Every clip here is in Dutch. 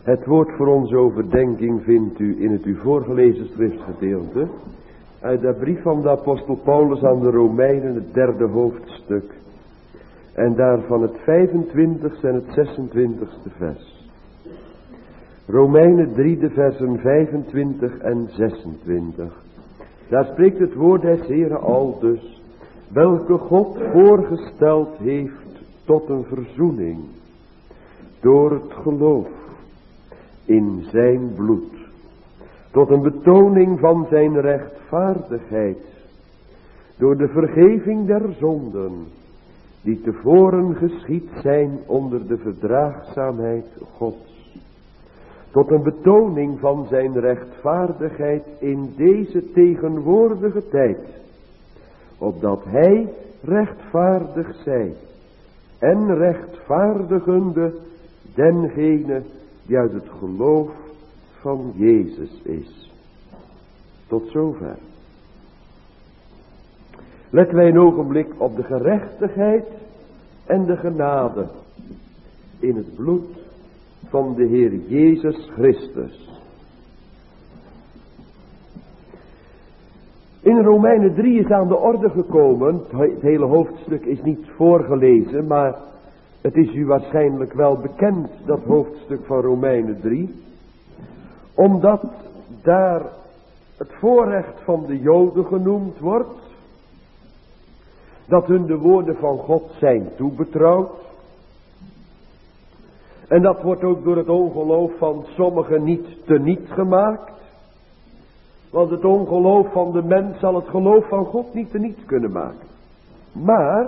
Het woord voor onze overdenking vindt u in het u voorgelezen schriftgedeelte uit de brief van de apostel Paulus aan de Romeinen, het 3e hoofdstuk. En daarvan het 25e en het 26e vers. Romeinen 3, de versen 25 en 26. Daar spreekt het woord des Heeren aldus, welke God voorgesteld heeft tot een verzoening door het geloof in zijn bloed, tot een betoning van zijn rechtvaardigheid, door de vergeving der zonden, die tevoren geschied zijn onder de verdraagzaamheid Gods, tot een betoning van zijn rechtvaardigheid in deze tegenwoordige tijd, opdat hij rechtvaardig zij en rechtvaardigende dengene die uit het geloof van Jezus is. Tot zover. Letten wij een ogenblik op de gerechtigheid en de genade in het bloed van de Heer Jezus Christus. In Romeinen 3 is aan de orde gekomen, het hele hoofdstuk is niet voorgelezen, maar het is u waarschijnlijk wel bekend, dat hoofdstuk van Romeinen 3. Omdat daar het voorrecht van de Joden genoemd wordt, dat hun de woorden van God zijn toebetrouwd. En dat wordt ook door het ongeloof van sommigen niet teniet gemaakt. Want het ongeloof van de mens zal het geloof van God niet teniet kunnen maken. Maar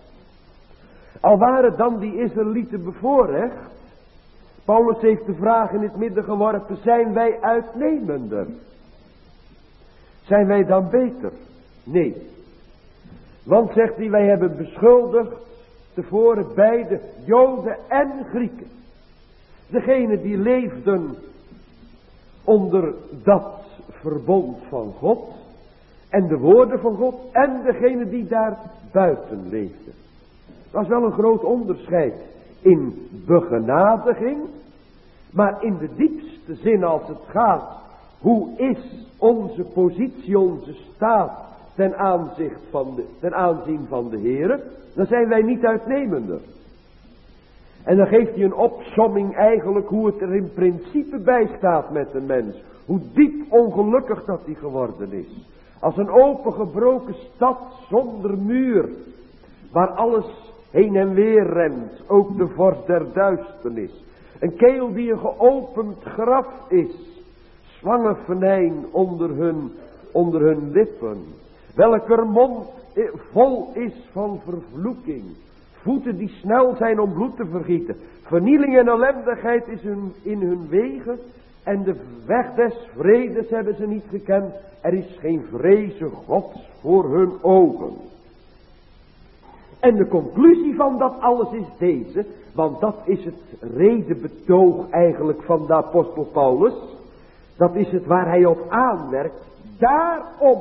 al waren dan die Israëlieten bevoorrecht, Paulus heeft de vraag in het midden geworpen, zijn wij uitnemender? Zijn wij dan beter? Nee. Want zegt hij, wij hebben beschuldigd tevoren beide Joden en Grieken. Degene die leefden onder dat verbond van God en de woorden van God en degene die daar buiten leefden. Dat is wel een groot onderscheid in begenadiging, maar in de diepste zin als het gaat, hoe is onze positie, onze staat ten aanzien van de Heere, dan zijn wij niet uitnemender. En dan geeft hij een opsomming eigenlijk hoe het er in principe bij staat met een mens. Hoe diep ongelukkig dat hij geworden is. Als een opengebroken stad zonder muur, waar alles heen en weer rent, ook de vorst der duisternis. Een keel die een geopend graf is, zwangenvenijn onder hun lippen. Welker mond vol is van vervloeking. Voeten die snel zijn om bloed te vergieten. Vernieling en ellendigheid is in hun wegen. En de weg des vredes hebben ze niet gekend. Er is geen vreze Gods voor hun ogen. En de conclusie van dat alles is deze. Want dat is het redebetoog eigenlijk van de apostel Paulus. Dat is het waar hij op aanmerkt. Daarom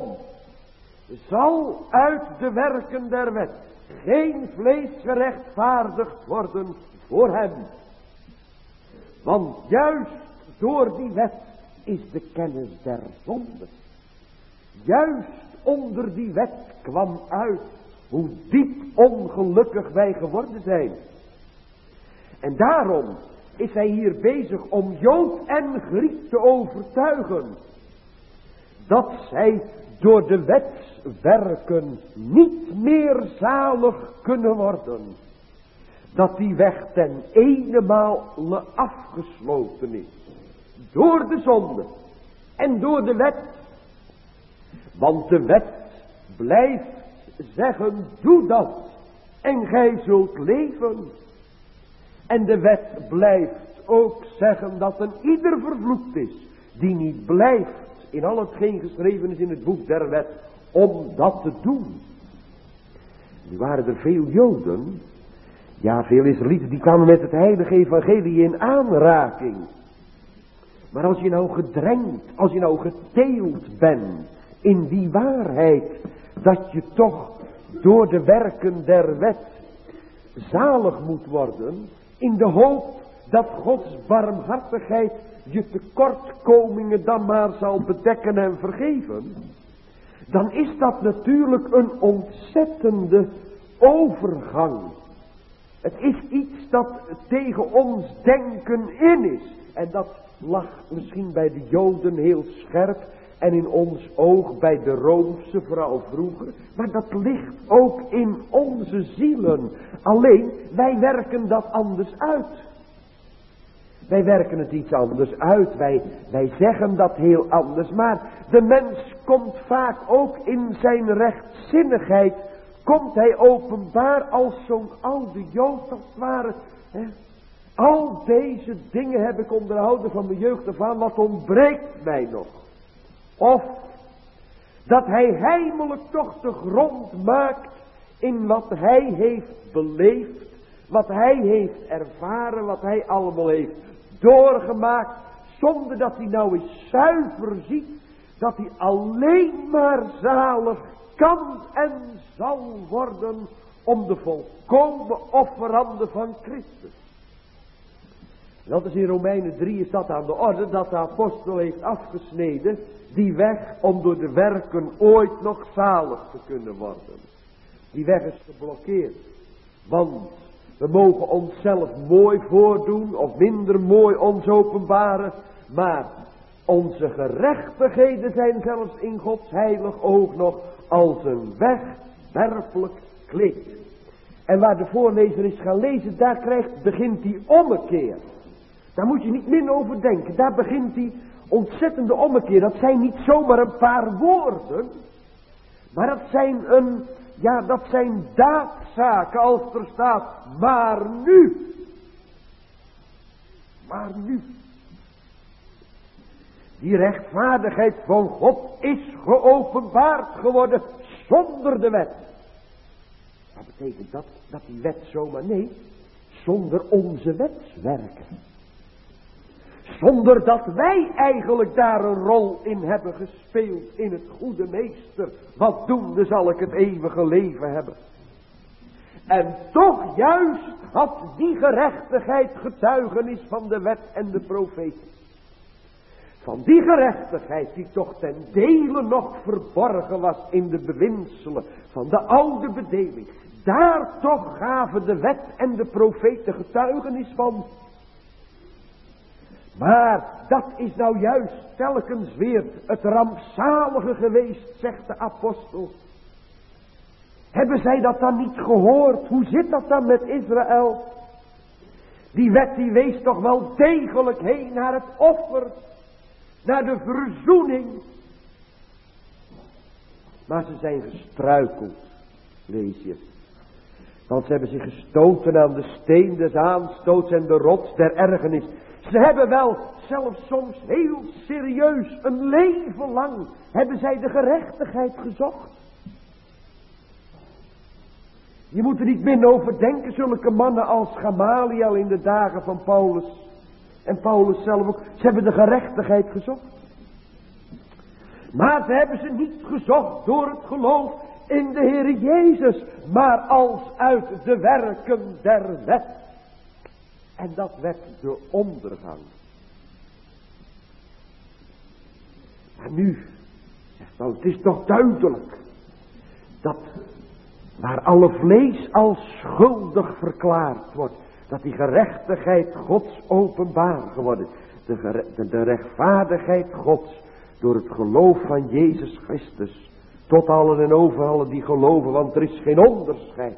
zal uit de werken der wet geen vlees gerechtvaardigd worden voor hem. Want juist door die wet is de kennis der zonde. Juist onder die wet kwam uit hoe diep ongelukkig wij geworden zijn. En daarom is hij hier bezig om Jood en Griek te overtuigen dat zij door de wetswerken niet meer zalig kunnen worden. Dat die weg ten eenmaal afgesloten is. Door de zonde en door de wet. Want de wet blijft zeggen, doe dat en gij zult leven. En de wet blijft ook zeggen dat een ieder vervloekt is die niet blijft in al hetgeen geschreven is in het boek der wet, om dat te doen. Nu waren er veel Joden, ja veel Israëlieten, die kwamen met het heilige evangelie in aanraking. Maar als je nou gedrenkt, als je nou geteeld bent in die waarheid, dat je toch door de werken der wet zalig moet worden, in de hoop dat Gods barmhartigheid je tekortkomingen dan maar zal bedekken en vergeven, dan is dat natuurlijk een ontzettende overgang. Het is iets dat tegen ons denken in is. En dat lag misschien bij de Joden heel scherp en in ons oog bij de Roomse vooral vroeger. Maar dat ligt ook in onze zielen. Alleen wij werken dat anders uit. Wij werken het iets anders uit. Wij zeggen dat heel anders. Maar de mens komt vaak ook in zijn rechtzinnigheid. Komt hij openbaar als zo'n oude Jood als het ware. Hè? Al deze dingen heb ik onderhouden van mijn jeugd af aan. Wat ontbreekt mij nog? Of dat hij heimelijk toch de grond maakt in wat hij heeft beleefd. Wat hij heeft ervaren. Wat hij allemaal heeft doorgemaakt. Zonder dat hij nou eens zuiver ziet. Dat hij alleen maar zalig kan en zal worden om de volkomen offerande van Christus. Dat is in Romeinen 3 is dat aan de orde, dat de apostel heeft afgesneden die weg om door de werken ooit nog zalig te kunnen worden. Die weg is geblokkeerd. Want we mogen onszelf mooi voordoen of minder mooi ons openbaren, maar onze gerechtigheden zijn zelfs in Gods heilig oog nog als een wegwerpelijk kleed. En waar de voorlezer is gaan lezen, daar begint die ommekeer. Daar moet je niet min over denken. Daar begint die ontzettende ommekeer. Dat zijn niet zomaar een paar woorden. Maar dat zijn daadzaken als er staat. Maar nu. Maar nu. Die rechtvaardigheid van God is geopenbaard geworden zonder de wet. Wat betekent dat? Dat die wet zomaar? Nee, zonder onze wetswerken. Zonder dat wij eigenlijk daar een rol in hebben gespeeld in het goede meester. Wat doende zal ik het eeuwige leven hebben. En toch juist had die gerechtigheid getuigenis van de wet en de profeten. Van die gerechtigheid die toch ten dele nog verborgen was in de bewinselen van de oude bedeling. Daar toch gaven de wet en de profeten getuigenis van. Maar dat is nou juist telkens weer het rampzalige geweest, zegt de apostel. Hebben zij dat dan niet gehoord? Hoe zit dat dan met Israël? Die wet die wees toch wel degelijk heen naar het offer. Naar de verzoening. Maar ze zijn gestruikeld, lees je. Want ze hebben zich gestoten aan de steen des aanstoots en de rots der ergernis. Ze hebben wel, zelfs soms heel serieus, een leven lang, hebben zij de gerechtigheid gezocht. Je moet er niet min over denken, zulke mannen als Gamaliel in de dagen van Paulus. En Paulus zelf ook, ze hebben de gerechtigheid gezocht. Maar ze hebben ze niet gezocht door het geloof in de Heer Jezus, maar als uit de werken der wet. En dat werd de ondergang. Maar nu, zegt Paulus, het is toch duidelijk dat waar alle vlees als schuldig verklaard wordt, dat die gerechtigheid Gods openbaar geworden is. De rechtvaardigheid Gods door het geloof van Jezus Christus. Tot allen en over allen die geloven, want er is geen onderscheid.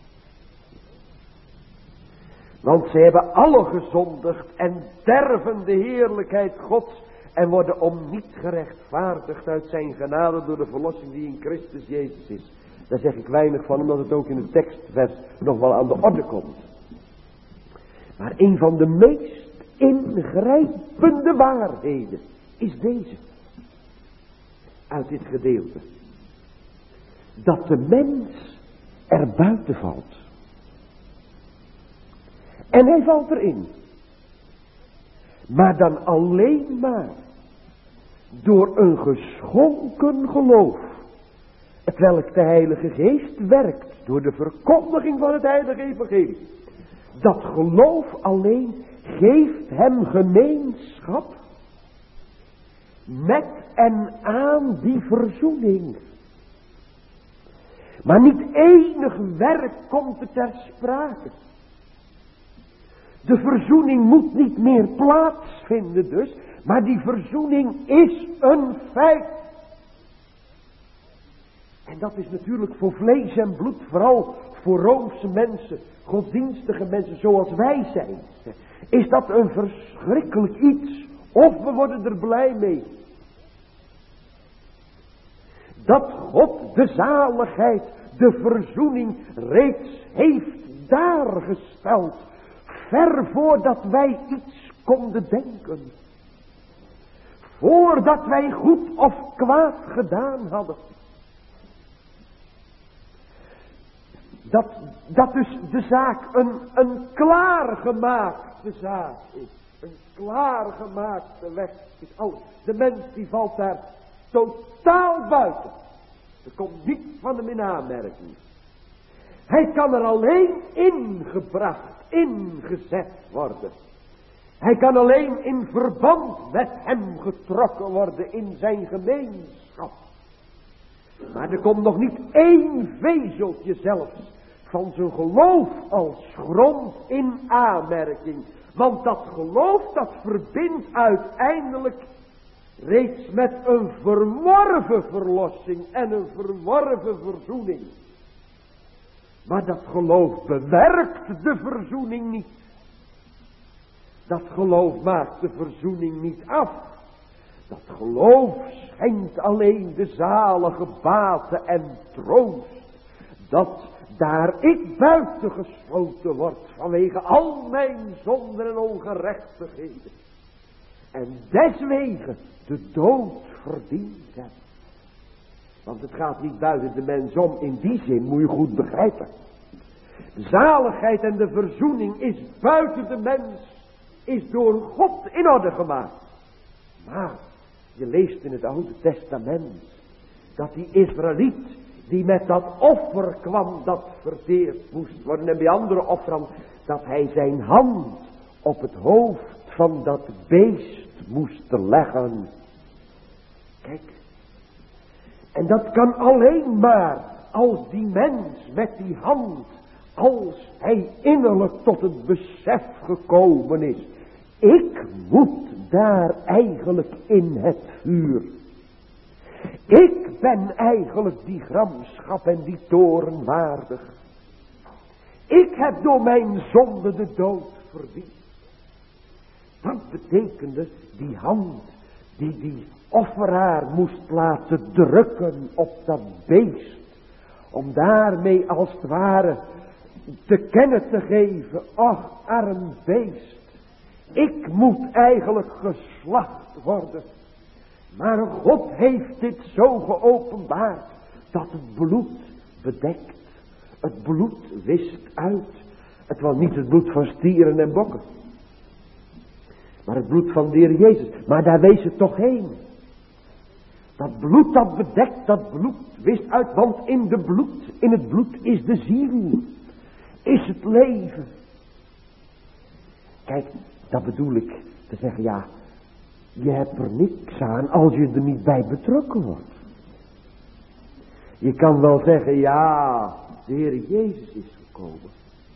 Want ze hebben alle gezondigd en derven de heerlijkheid Gods en worden om niet gerechtvaardigd uit zijn genade door de verlossing die in Christus Jezus is. Daar zeg ik weinig van, omdat het ook in het tekstvers nog wel aan de orde komt. Maar een van de meest ingrijpende waarheden is deze. Uit dit gedeelte. Dat de mens er buiten valt. En hij valt erin. Maar dan alleen maar door een geschonken geloof. Hetwelk de Heilige Geest werkt door de verkondiging van het Heilige Evangelie. Dat geloof alleen geeft hem gemeenschap met en aan die verzoening. Maar niet enig werk komt er ter sprake. De verzoening moet niet meer plaatsvinden dus, maar die verzoening is een feit. En dat is natuurlijk voor vlees en bloed, vooral voor Roomse mensen, godsdienstige mensen zoals wij zijn, is dat een verschrikkelijk iets. Of we worden er blij mee. Dat God de zaligheid, de verzoening reeds heeft daargesteld. Ver voordat wij iets konden denken. Voordat wij goed of kwaad gedaan hadden. Dat dus de zaak een klaargemaakte zaak is. Een klaargemaakte weg is alles. De mens die valt daar totaal buiten. Er komt niets van hem in aanmerking. Hij kan er alleen ingebracht, ingezet worden. Hij kan alleen in verband met hem getrokken worden in zijn gemeenschap. Maar er komt nog niet één vezeltje zelfs van zijn geloof als grond in aanmerking. Want dat geloof dat verbindt uiteindelijk reeds met een verworven verlossing en een verworven verzoening. Maar dat geloof bewerkt de verzoening niet. Dat geloof maakt de verzoening niet af. Dat geloof schenkt alleen de zalige baten en troost. Dat daar ik buiten gesloten word vanwege al mijn zonden en ongerechtigheden. En deswege de dood verdiend heb. Want het gaat niet buiten de mens om, in die zin moet je goed begrijpen. De zaligheid en de verzoening is buiten de mens, is door God in orde gemaakt. Maar je leest in het Oude Testament dat die Israëliet die met dat offer kwam dat verteerd moest worden. En bij andere offeren dat hij zijn hand op het hoofd van dat beest moest leggen. Kijk. En dat kan alleen maar als die mens met die hand, als hij innerlijk tot het besef gekomen is. Ik moet daar eigenlijk in het vuur. Ik ben eigenlijk die gramschap en die toorn waardig. Ik heb door mijn zonde de dood verdiend. Dat betekende die hand die offeraar moest laten drukken op dat beest. Om daarmee als het ware te kennen te geven. Ach, arm beest. Ik moet eigenlijk geslacht worden. Maar God heeft dit zo geopenbaard dat het bloed bedekt. Het bloed wist uit. Het was niet het bloed van stieren en bokken. Maar het bloed van de Heer Jezus. Maar daar wees het toch heen. Dat bloed dat bedekt, dat bloed wist uit. Want in het bloed is de ziel. Is het leven. Kijk, dat bedoel ik te zeggen, ja. Je hebt er niks aan als je er niet bij betrokken wordt. Je kan wel zeggen, ja, de Heer Jezus is gekomen.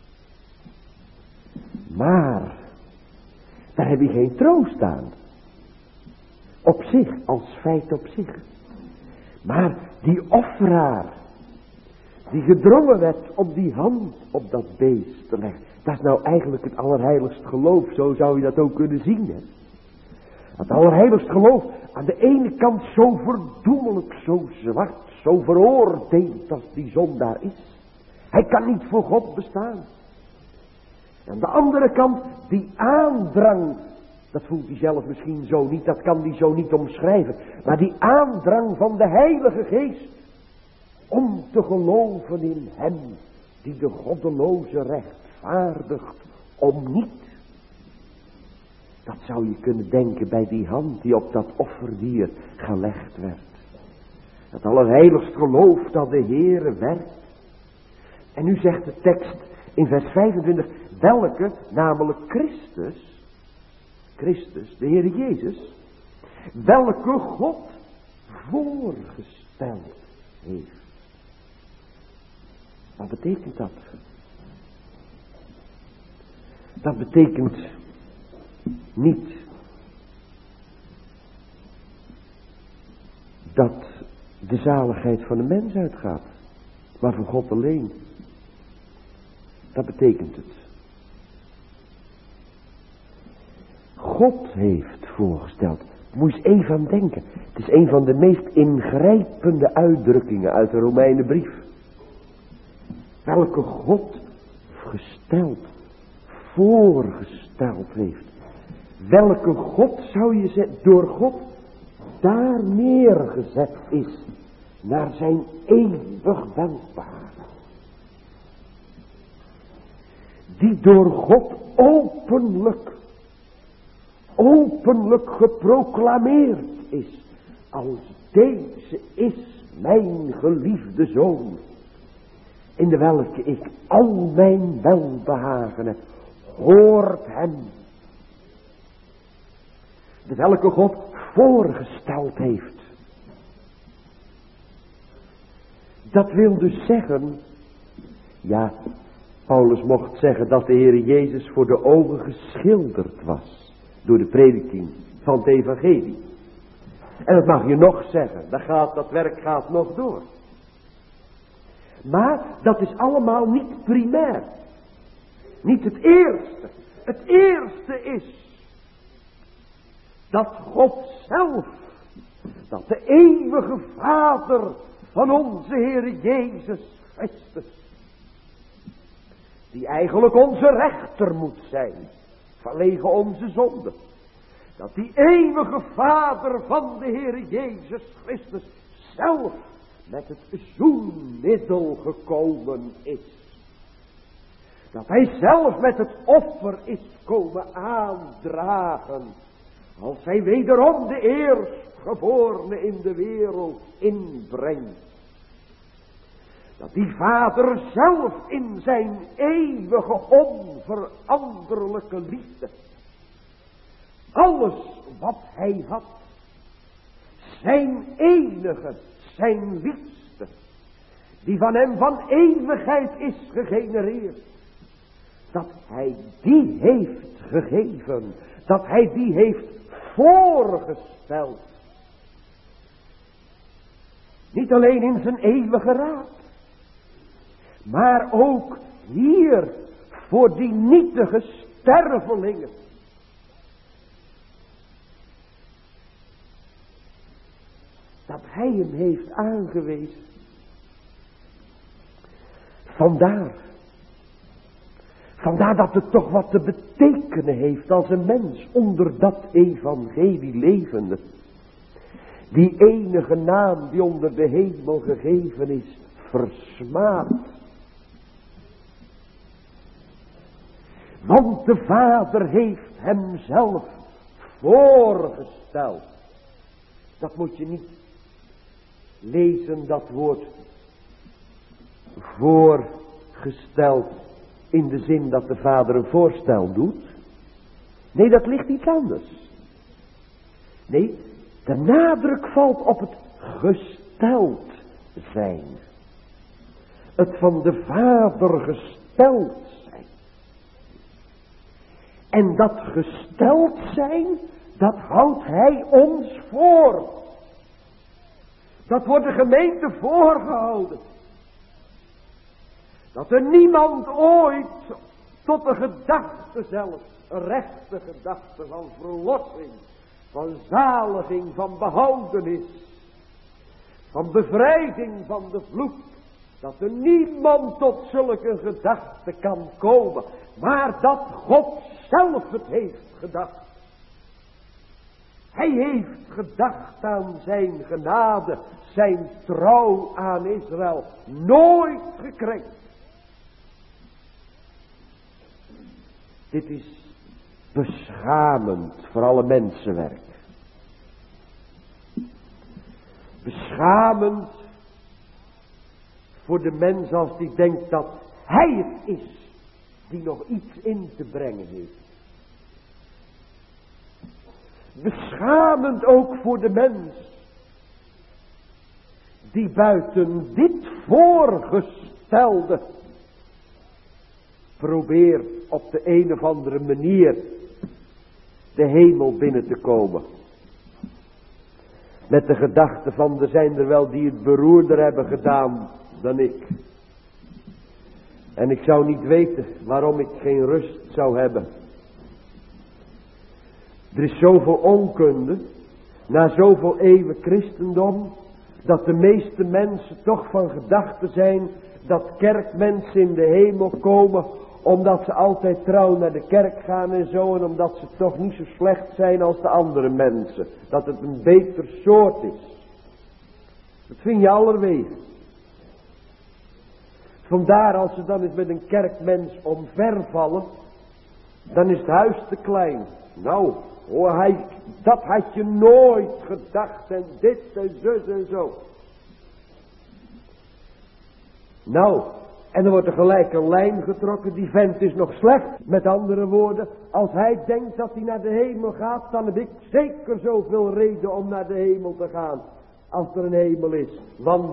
Maar, daar heb je geen troost aan. Op zich, als feit op zich. Maar die offeraar, die gedrongen werd om die hand op dat beest te leggen. Dat is nou eigenlijk het allerheiligst geloof, zo zou je dat ook kunnen zien, hè. Het allerheiligst geloof, aan de ene kant zo verdoemelijk, zo zwart, zo veroordeeld als die zondaar is. Hij kan niet voor God bestaan. Aan de andere kant, die aandrang, dat voelt hij zelf misschien zo niet, dat kan hij zo niet omschrijven. Maar die aandrang van de Heilige Geest, om te geloven in hem, die de goddeloze rechtvaardigt, om niet. Dat zou je kunnen denken bij die hand die op dat offerdier gelegd werd. Het allerheiligst geloof dat de Heere werkt. En nu zegt de tekst in vers 25, welke, namelijk Christus, Christus, de Heer Jezus, welke God voorgesteld heeft. Wat betekent dat? Dat betekent niet dat de zaligheid van de mens uitgaat, maar van God alleen. Dat betekent het. God heeft voorgesteld. Moet je eens even aan denken. Het is een van de meest ingrijpende uitdrukkingen uit de Romeinenbrief. Welke God gesteld, voorgesteld heeft. Welke God zou je zeggen, door God daar neergezet is. Naar zijn eeuwig welbehagen. Die door God openlijk geproclameerd is. Als deze is mijn geliefde zoon. In de welke ik al mijn welbehagen heb. Hoort hem. De welke God voorgesteld heeft. Dat wil dus zeggen. Ja, Paulus mocht zeggen dat de Heer Jezus voor de ogen geschilderd was. Door de prediking van het evangelie. En dat mag je nog zeggen. Dat werk gaat nog door. Maar dat is allemaal niet primair. Niet het eerste. Het eerste is dat God zelf, dat de eeuwige Vader van onze Heer Jezus Christus, die eigenlijk onze rechter moet zijn, vanwege onze zonde, dat die eeuwige Vader van de Heer Jezus Christus zelf met het zoenmiddel gekomen is. Dat hij zelf met het offer is komen aandragen, als hij wederom de eerstgeborene in de wereld inbrengt. Dat die Vader zelf in zijn eeuwige onveranderlijke liefde alles wat hij had, zijn enige, zijn liefste, die van hem van eeuwigheid is gegenereerd, dat hij die heeft gegeven, dat hij die heeft voorgesteld. Niet alleen in zijn eeuwige raad, maar ook hier voor die nietige stervelingen. Dat hij hem heeft aangewezen. Vandaar dat het toch wat te betekenen heeft als een mens onder dat evangelie levende. Die enige naam die onder de hemel gegeven is, versmaad. Want de Vader heeft hem zelf voorgesteld. Dat moet je niet lezen, dat woord voorgesteld in de zin dat de Vader een voorstel doet. Nee, dat ligt iets anders. Nee, de nadruk valt op het gesteld zijn. Het van de Vader gesteld zijn. En dat gesteld zijn, dat houdt hij ons voor. Dat wordt de gemeente voorgehouden. Dat er niemand ooit tot de gedachte zelf, een rechte gedachte van verlossing, van zaliging, van behoudenis, van bevrijding van de vloek, dat er niemand tot zulke gedachte kan komen, maar dat God zelf het heeft gedacht. Hij heeft gedacht aan zijn genade, zijn trouw aan Israël, nooit gekrenkt. Dit is beschamend voor alle mensenwerk. Beschamend voor de mens als die denkt dat hij het is die nog iets in te brengen heeft. Beschamend ook voor de mens. Die buiten dit voorgestelde probeert op de een of andere manier de hemel binnen te komen. Met de gedachte van, er zijn er wel die het beroerder hebben gedaan dan ik. En ik zou niet weten waarom ik geen rust zou hebben. Er is zoveel onkunde, na zoveel eeuwen christendom, dat de meeste mensen toch van gedachte zijn dat kerkmensen in de hemel komen omdat ze altijd trouw naar de kerk gaan en zo, en omdat ze toch niet zo slecht zijn als de andere mensen. Dat het een beter soort is. Dat vind je allerwege. Vandaar als ze dan eens met een kerkmens omvervallen, dan is het huis te klein. Nou, hoor, dat had je nooit gedacht en dit en zus en zo. Nou, en dan wordt er gelijk een lijn getrokken. Die vent is nog slecht. Met andere woorden, als hij denkt dat hij naar de hemel gaat, dan heb ik zeker zoveel reden om naar de hemel te gaan. Als er een hemel is. Want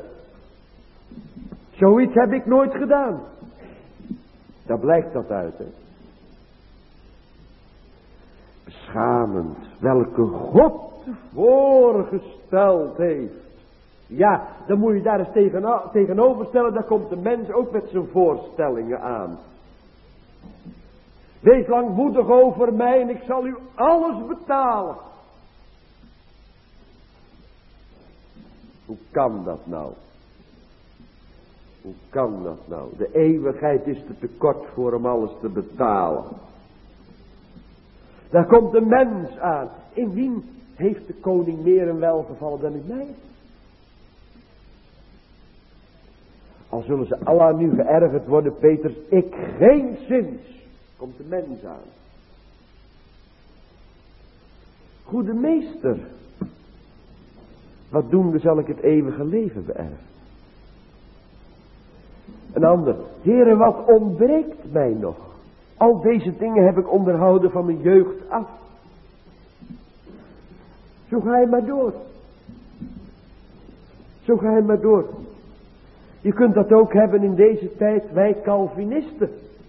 zoiets heb ik nooit gedaan. Daar blijkt dat uit, hè. Beschamend. Welke God voorgesteld heeft. Ja, dan moet je daar eens tegenover stellen. Daar komt de mens ook met zijn voorstellingen aan. Wees langmoedig over mij en ik zal u alles betalen. Hoe kan dat nou? Hoe kan dat nou? De eeuwigheid is te kort voor hem alles te betalen. Daar komt de mens aan. In wie heeft de koning meer een welgevallen dan in mij? Al zullen ze Allah nu geërgerd worden, Peters, ik geen zins. Komt de mens aan. Goede meester, wat doen we, zal ik het eeuwige leven beërven? Een ander, Heere, wat ontbreekt mij nog? Al deze dingen heb ik onderhouden van mijn jeugd af. Zo ga je maar door. Zo ga je maar door. Je kunt dat ook hebben in deze tijd, wij Calvinisten.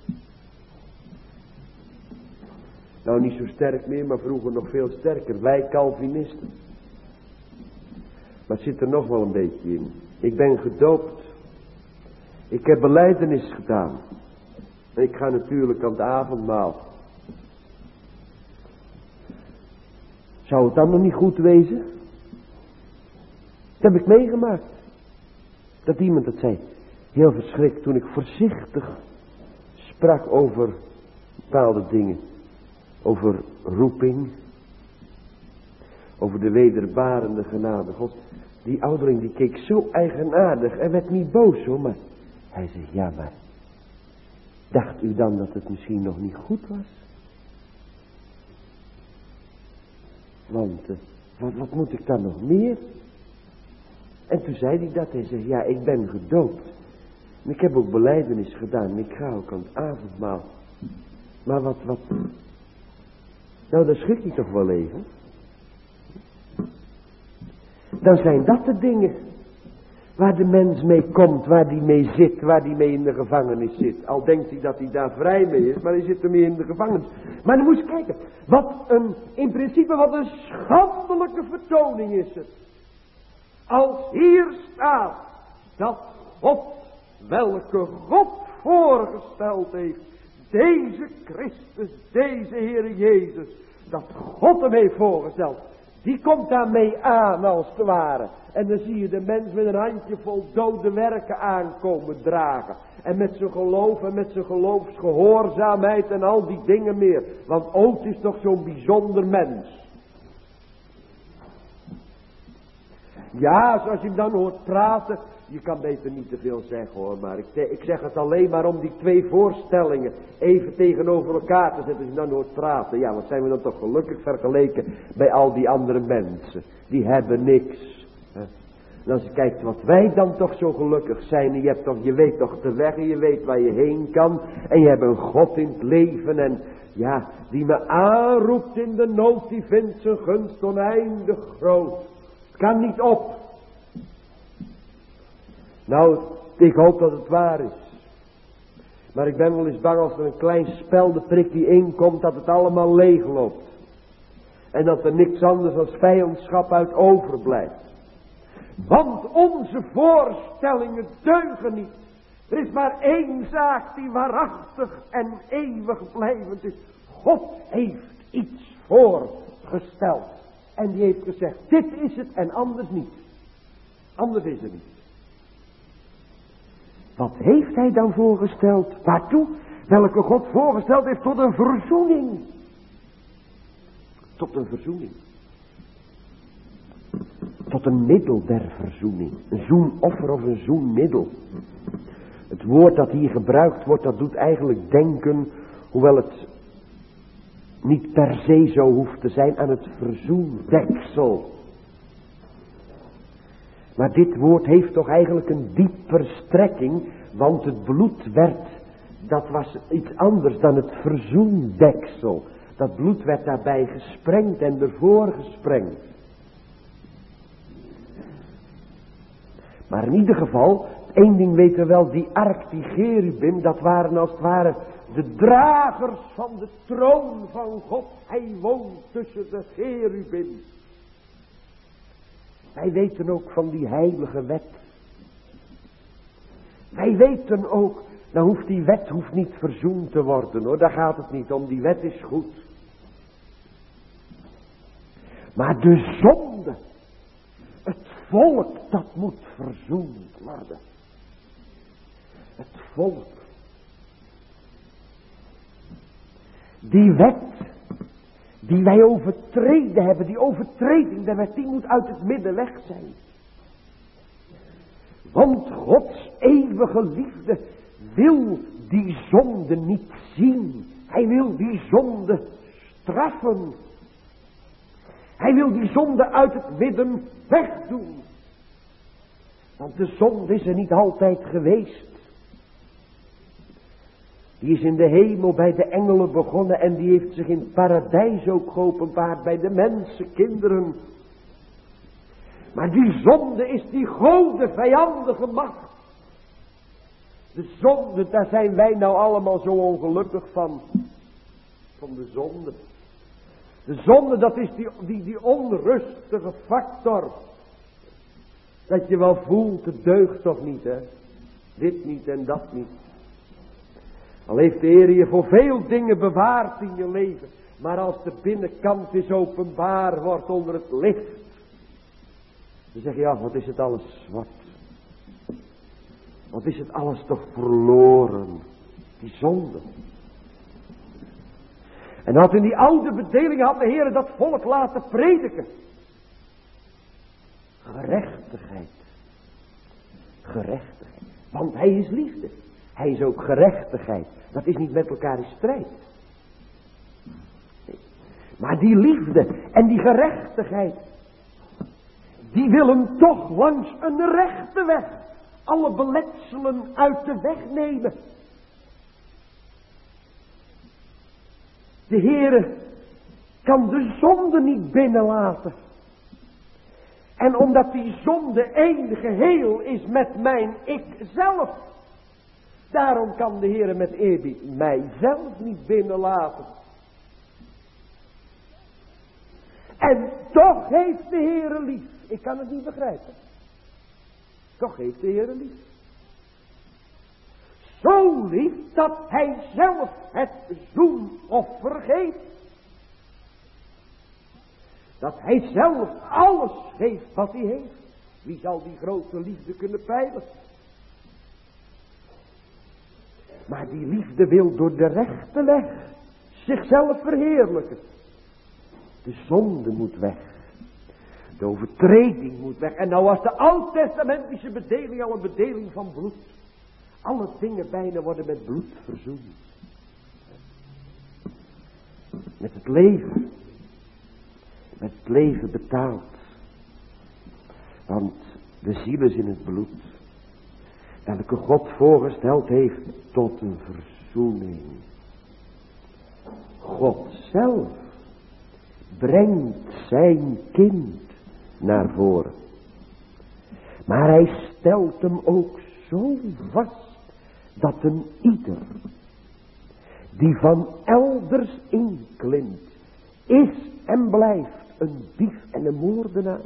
Nou, niet zo sterk meer, maar vroeger nog veel sterker. Wij Calvinisten. Maar het zit er nog wel een beetje in. Ik ben gedoopt. Ik heb belijdenis gedaan. Ik ga natuurlijk aan het avondmaal. Zou het dan nog niet goed wezen? Dat heb ik meegemaakt. Dat iemand het zei. Heel verschrikt toen ik voorzichtig sprak over bepaalde dingen. Over roeping. Over de wederbarende genade Gods. Die ouderling die keek zo eigenaardig en werd niet boos hoor, maar hij zei, ja maar, dacht u dan dat het misschien nog niet goed was? Want, wat moet ik dan nog meer? En toen zei hij dat, hij zei, ja ik ben gedoopt. En ik heb ook belijdenis gedaan en ik ga ook aan het avondmaal. Maar wat, nou dan schrik je toch wel even. Dan zijn dat de dingen waar de mens mee komt, waar die mee zit, waar die mee in de gevangenis zit. Al denkt hij dat hij daar vrij mee is, maar hij zit er mee in de gevangenis. Maar dan moet je kijken, in principe wat een schandelijke vertoning is het. Als hier staat dat God, welke God voorgesteld heeft, deze Christus, deze Heer Jezus, dat God hem heeft voorgesteld. Die komt daarmee aan als het ware. En dan zie je de mens met een handjevol dode werken aankomen dragen. En met zijn geloof en met zijn geloofsgehoorzaamheid en al die dingen meer. Want Oot is toch zo'n bijzonder mens. Ja, zoals je hem dan hoort praten. Je kan beter niet te veel zeggen hoor. Maar ik zeg het alleen maar om die twee voorstellingen even tegenover elkaar te zetten. Als je dan hoort praten. Ja, wat zijn we dan toch gelukkig vergeleken bij al die andere mensen. Die hebben niks. En als je kijkt wat wij dan toch zo gelukkig zijn. En je weet toch de weg en je weet waar je heen kan. En je hebt een God in het leven. En ja, die me aanroept in de nood. Die vindt zijn gunst oneindig groot. Het kan niet op. Nou, ik hoop dat het waar is. Maar ik ben wel eens bang als er een klein speldenprikje inkomt. Dat het allemaal leeg loopt. En dat er niks anders dan vijandschap uit overblijft. Want onze voorstellingen deugen niet. Er is maar één zaak die waarachtig en eeuwig blijvend is. God heeft iets voorgesteld. En die heeft gezegd, dit is het en anders niet. Anders is het niet. Wat heeft hij dan voorgesteld? Waartoe? Welke God voorgesteld heeft tot een verzoening. Tot een verzoening. Tot een middel der verzoening. Een zoenoffer of een zoenmiddel. Het woord dat hier gebruikt wordt, dat doet eigenlijk denken, hoewel het niet per se zo hoeft te zijn, aan het verzoendeksel. Maar dit woord heeft toch eigenlijk een dieper strekking, want het bloed dat was iets anders dan het verzoendeksel. Dat bloed werd daarbij gesprengd en ervoor gesprengd. Maar in ieder geval, één ding weten we wel, die ark, die cherubim, dat waren als het ware de dragers van de troon van God. Hij woont tussen de cherubim. Wij weten ook van die heilige wet. Wij weten ook, die wet hoeft niet verzoend te worden hoor, daar gaat het niet om, die wet is goed. Maar de zonde, het volk, dat moet verzoend worden. Het volk. Die wet, die wij overtreden hebben, die overtreding der wet, die moet uit het midden weg zijn. Want Gods eeuwige liefde wil die zonde niet zien. Hij wil die zonde straffen. Hij wil die zonde uit het midden wegdoen. Want de zonde is er niet altijd geweest. Die is in de hemel bij de engelen begonnen en die heeft zich in het paradijs ook geopenbaard bij de mensenkinderen. Maar die zonde is die gode vijandige macht. De zonde, daar zijn wij nou allemaal zo ongelukkig van. Van de zonde. De zonde, dat is die onrustige factor. Dat je wel voelt, het deugt toch niet, hè. Dit niet en dat niet. Al heeft de Heer je voor veel dingen bewaard in je leven. Maar als de binnenkant is openbaar wordt onder het licht. Dan zeg je, ja, wat is het alles zwart. Wat is het alles toch verloren. Die zonde. En had in die oude bedeling had de Heer dat volk laten prediken. Gerechtigheid. Gerechtigheid. Want hij is liefde. Hij is ook gerechtigheid. Dat is niet met elkaar in strijd. Nee. Maar die liefde en die gerechtigheid, die willen toch langs een rechte weg alle beletselen uit de weg nemen. De Heere kan de zonde niet binnenlaten. En omdat die zonde één geheel is met mijn ikzelf, daarom kan de Heere met eerbied mijzelf niet binnenlaten. En toch heeft de Heere lief. Ik kan het niet begrijpen. Toch heeft de Heere lief. Zo lief dat hij zelf het zoenoffer geeft. Dat hij zelf alles geeft wat hij heeft. Wie zal die grote liefde kunnen peilen? Maar die liefde wil door de rechte weg zichzelf verheerlijken. De zonde moet weg. De overtreding moet weg. En nou was de oud-testamentische bedeling al een bedeling van bloed. Alle dingen bijna worden met bloed verzoend. Met het leven. Met het leven betaald. Want De ziel is in het bloed, welke God voorgesteld heeft tot een verzoening. God zelf brengt zijn kind naar voren. Maar hij stelt hem ook zo vast dat een ieder die van elders inklimt, is en blijft een dief en een moordenaar.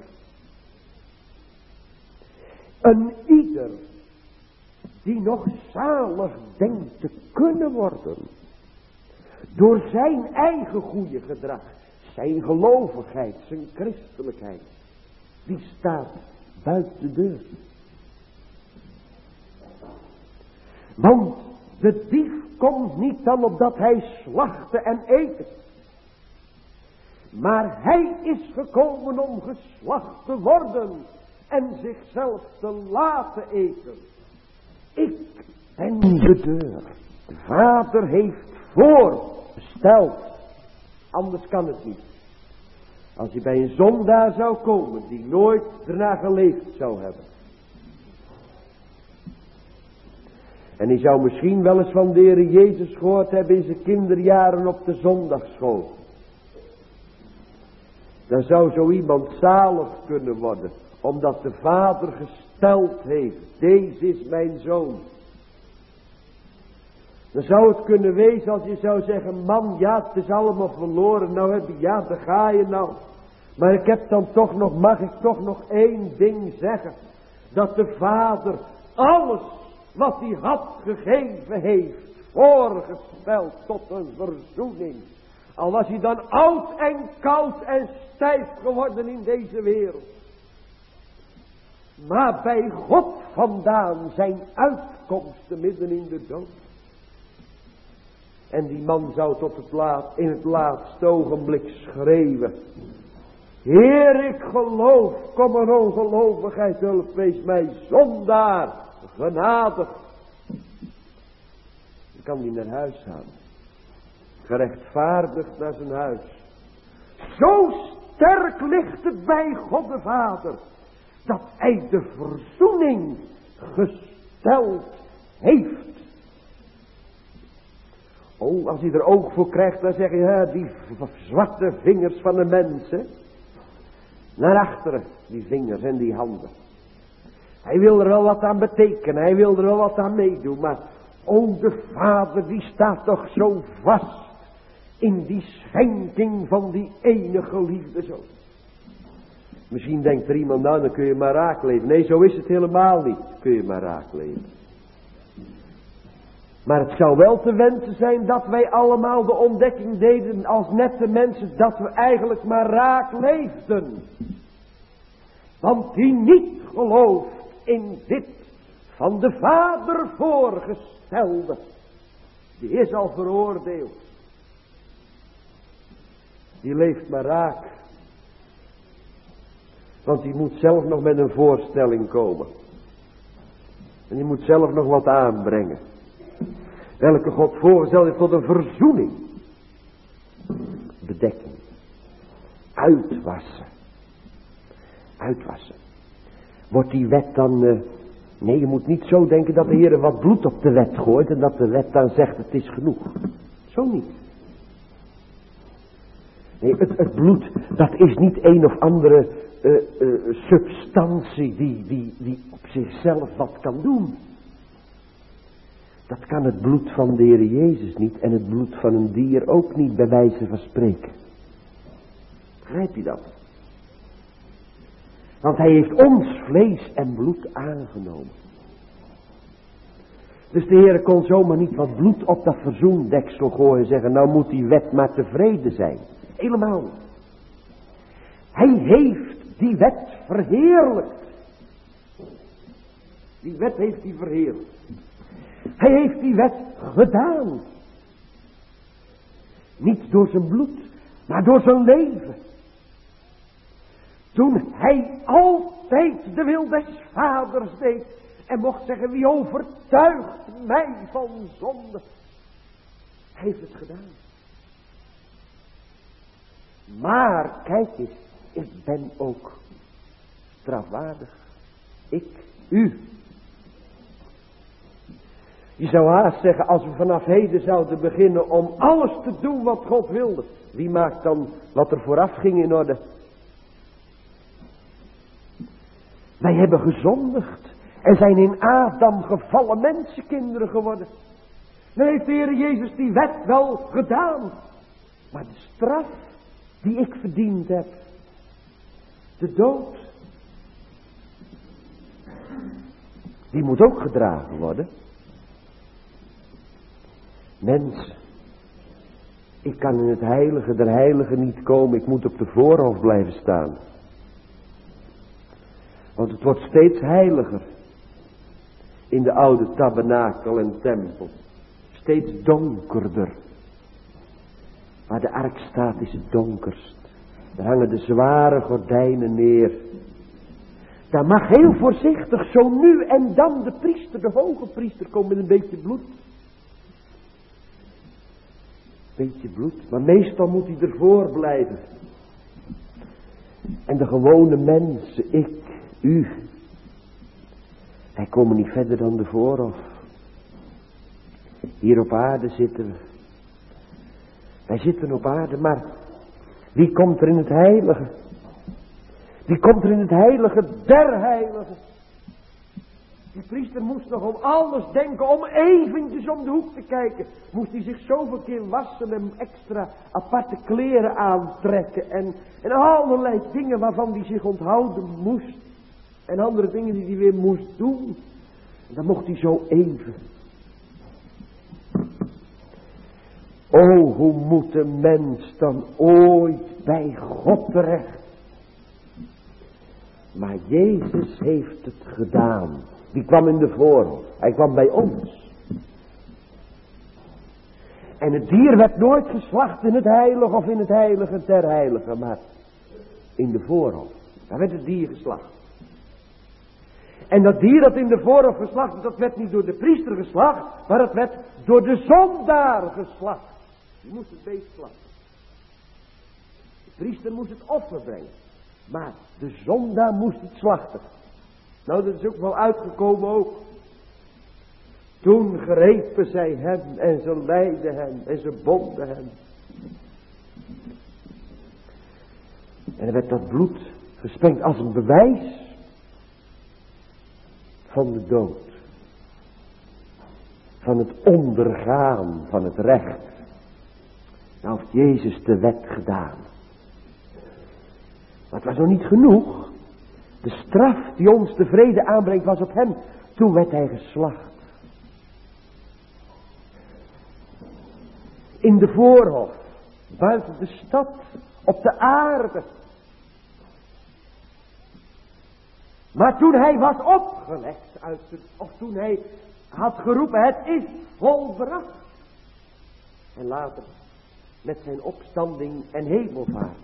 Een ieder die nog zalig denkt te kunnen worden door zijn eigen goede gedrag, zijn gelovigheid, zijn christelijkheid, die staat buiten de deur. Want de dief komt niet dan opdat hij slachten en eten. Maar hij is gekomen om geslacht te worden en zichzelf te laten eten. Ik ben de deur. De Vader heeft voorgesteld. Anders kan het niet. Als je bij een zondaar zou komen die nooit erna geleefd zou hebben. En die zou misschien wel eens van de Heer Jezus gehoord hebben in zijn kinderjaren op de zondagsschool. Dan zou zo iemand zalig kunnen worden. Omdat de Vader gesteld heeft. Deze is mijn zoon. Dan zou het kunnen wezen als je zou zeggen. Man, ja, het is allemaal verloren. Nou heb je, ja, daar ga je nou. Maar ik heb dan toch nog, mag ik toch nog één ding zeggen. Dat de Vader alles wat hij had gegeven heeft. Voorgesteld tot een verzoening. Al was hij dan oud en koud en stijf geworden in deze wereld. Maar bij God vandaan zijn uitkomsten midden in de dood. En die man zou in het laatste ogenblik schreeuwen. Heer, ik geloof, kom een ongelovigheid hulp, wees mij zondaar, genadig. Dan kan hij naar huis gaan. Gerechtvaardigd naar zijn huis. Zo sterk ligt het bij God de Vader. Dat hij de verzoening gesteld heeft. Oh, als hij er oog voor krijgt, dan zeg je, ja, die zwarte vingers van de mensen. Naar achteren, die vingers en die handen. Hij wil er wel wat aan betekenen, hij wil er wel wat aan meedoen, maar oh, de Vader die staat toch zo vast in die schenking van die enige liefde zo. Misschien denkt er iemand, nou dan kun je maar raak leven. Nee, zo is het helemaal niet, kun je maar raak leven. Maar het zou wel te wensen zijn dat wij allemaal de ontdekking deden als nette mensen dat we eigenlijk maar raak leefden. Want die niet gelooft in dit van de Vader voorgestelde, die is al veroordeeld. Die leeft maar raak. Want die moet zelf nog met een voorstelling komen. En die moet zelf nog wat aanbrengen. Welke God voorgesteld heeft tot een verzoening. Bedekking. Uitwassen. Uitwassen. Wordt die wet dan... nee, je moet niet zo denken dat de Heer wat bloed op de wet gooit. En dat de wet dan zegt het is genoeg. Zo niet. Nee, het bloed, dat is niet een of andere substantie die op zichzelf wat kan doen. Dat kan het bloed van de Heer Jezus niet en het bloed van een dier ook niet, bij wijze van spreken. Begrijp je dat? Want hij heeft ons vlees en bloed aangenomen. Dus de Heer kon zomaar niet wat bloed op dat verzoendeksel gooien en zeggen, nou moet die wet maar tevreden zijn. Helemaal niet. Hij heeft die wet verheerlijkt. Die wet heeft hij verheerlijkt. Hij heeft die wet gedaan. Niet door zijn bloed, maar door zijn leven. Toen hij altijd de wil des Vaders deed. En mocht zeggen, wie overtuigt mij van zonde. Hij heeft het gedaan. Maar kijk eens, ik ben ook strafwaardig. Ik, u. Je zou haast zeggen, als we vanaf heden zouden beginnen om alles te doen wat God wilde. Wie maakt dan wat er vooraf ging in orde? Wij hebben gezondigd en zijn in Adam gevallen mensenkinderen geworden. Dan heeft de Heer Jezus die wet wel gedaan. Maar de straf die ik verdiend heb, de dood, die moet ook gedragen worden. Mens, ik kan in het heilige der heiligen niet komen. Ik moet op de voorhof blijven staan. Want het wordt steeds heiliger. In de oude tabernakel en tempel. Steeds donkerder. Waar de ark staat is het donkerst. Daar hangen de zware gordijnen neer. Daar mag heel voorzichtig zo nu en dan de priester, de hoge priester, komen met een beetje bloed. Beetje bloed, maar meestal moet hij ervoor blijven. En de gewone mensen, ik, u, wij komen niet verder dan de voorhof. Hier op aarde zitten we. Wij zitten op aarde, maar wie komt er in het heilige? Wie komt er in het heilige der heiligen? Die priester moest nog om alles denken, om eventjes om de hoek te kijken. Moest hij zich zoveel keer wassen en extra aparte kleren aantrekken. En allerlei dingen waarvan hij zich onthouden moest. En andere dingen die hij weer moest doen. En dan mocht hij zo even. O, hoe moet een mens dan ooit bij God terecht? Maar Jezus heeft het gedaan. Die kwam in de voorhof. Hij kwam bij ons. En het dier werd nooit geslacht in het heilige of in het heilige ter heilige, maar in de voorhof. Daar werd het dier geslacht. En dat dier dat in de voorhof geslacht werd, dat werd niet door de priester geslacht, maar het werd door de zondaar geslacht. Die moest het beest slachten. De priester moest het offer brengen, maar de zondaar moest het slachten. Nou, dat is ook wel uitgekomen ook. Toen grepen zij hem en ze leidden hem en ze bonden hem. En er werd dat bloed gespenkt als een bewijs van de dood. Van het ondergaan van het recht. Nou heeft Jezus de wet gedaan. Maar het was nog niet genoeg. De straf die ons de vrede aanbrengt was op hem. Toen werd hij geslacht. In de voorhof. Buiten de stad. Op de aarde. Maar toen hij was opgewekt. Of toen hij had geroepen. Het is volbracht. En later. Met zijn opstanding en hemelvaart.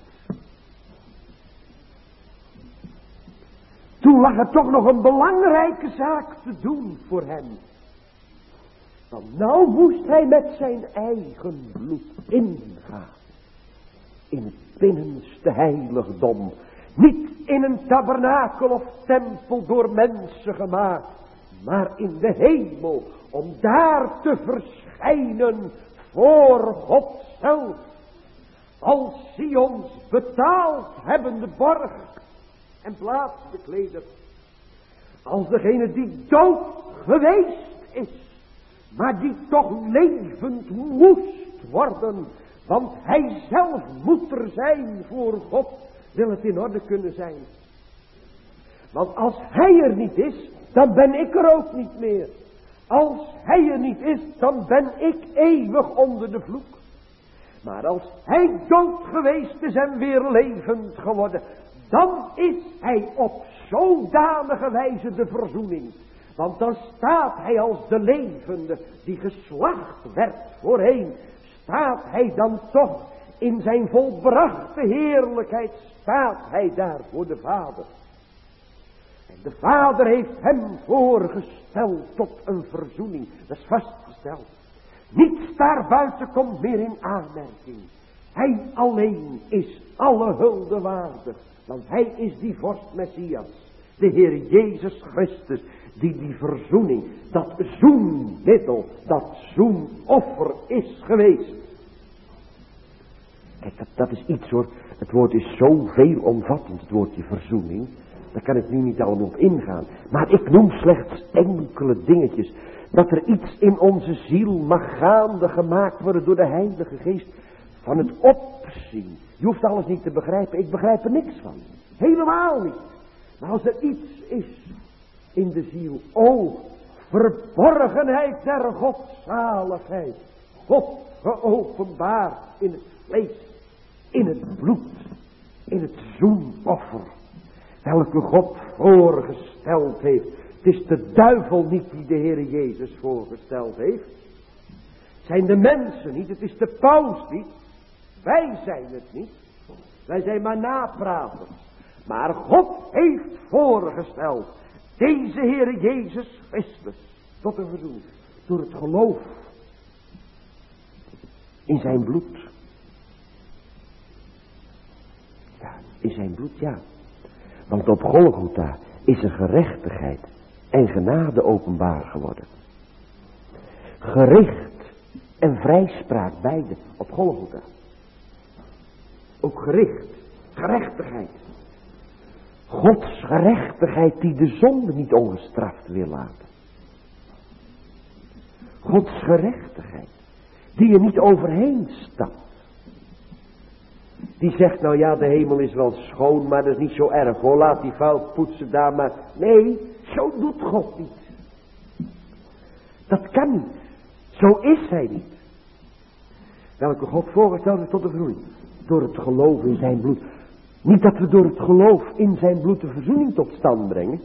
Toen lag er toch nog een belangrijke zaak te doen voor hem. Want nou moest hij met zijn eigen bloed ingaan. In het binnenste heiligdom. Niet in een tabernakel of tempel door mensen gemaakt. Maar in de hemel. Om daar te verschijnen voor God zelf. Als Sions betaald hebbende borg. En plaatsbekleder. Als degene die dood geweest is. Maar die toch levend moest worden. Want hij zelf moet er zijn voor God. Wil het in orde kunnen zijn. Want als hij er niet is. Dan ben ik er ook niet meer. Als hij er niet is. Dan ben ik eeuwig onder de vloek. Maar als hij dood geweest is en weer levend geworden. Dan is hij op zodanige wijze de verzoening. Want dan staat hij als de levende die geslacht werd voorheen. Staat hij dan toch in zijn volbrachte heerlijkheid. Staat hij daar voor de Vader. En de Vader heeft hem voorgesteld tot een verzoening. Dat is vastgesteld. Niets daarbuiten komt meer in aanmerking. Hij alleen is alle hulde waardig. Want hij is die vorst Messias. De Heer Jezus Christus, die verzoening, dat zoenmiddel, dat zoenoffer is geweest. Kijk, dat is iets hoor. Het woord is zo veelomvattend, het woordje verzoening. Daar kan ik nu niet allemaal op ingaan. Maar ik noem slechts enkele dingetjes. Dat er iets in onze ziel mag gaande gemaakt worden door de Heilige Geest. Van het opzien. Je hoeft alles niet te begrijpen. Ik begrijp er niks van. Helemaal niet. Maar als er iets is in de ziel. O, verborgenheid der godzaligheid. God geopenbaard in het vlees. In het bloed. In het zoenoffer. Welke God voorgesteld heeft. Het is de duivel niet die de Heer Jezus voorgesteld heeft. Het zijn de mensen niet. Het is de paus niet. Wij zijn het niet. Wij zijn maar napraters. Maar God heeft voorgesteld. Deze Heer Jezus Christus. Tot een verzoening. Door het geloof. In zijn bloed. Ja, in zijn bloed, ja. Want op Golgotha is er gerechtigheid en genade openbaar geworden. Gericht en vrijspraak, beide op Golgotha. Ook gericht, gerechtigheid. Gods gerechtigheid die de zonde niet ongestraft wil laten. Gods gerechtigheid die er niet overheen stapt. Die zegt, nou ja, de hemel is wel schoon, maar dat is niet zo erg hoor. Laat die vuil poetsen daar maar. Nee, zo doet God niet. Dat kan niet. Zo is hij niet. Welke God voorgesteld is tot de verzoening. Door het geloof in zijn bloed. Niet dat we door het geloof in zijn bloed de verzoening tot stand brengen.